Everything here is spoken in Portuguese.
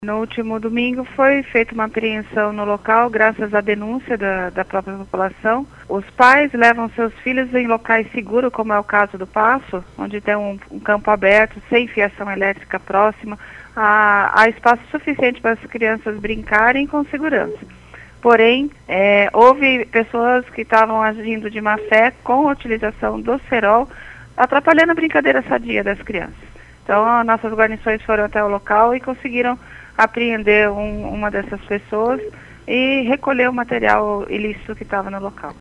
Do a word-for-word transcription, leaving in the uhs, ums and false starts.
No último domingo foi feita uma apreensão no local, graças à denúncia da, da própria população. Os pais levam seus filhos em locais seguros, como é o caso do Paço, onde tem um, um campo aberto, sem fiação elétrica próxima. Há, há espaço suficiente para as crianças brincarem com segurança. Porém, é, houve pessoas que estavam agindo de má fé com a utilização do cerol, atrapalhando a brincadeira sadia das crianças. Então, nossas guarnições foram até o local e conseguiram apreender um, uma dessas pessoas e recolher o material ilícito que estava no local.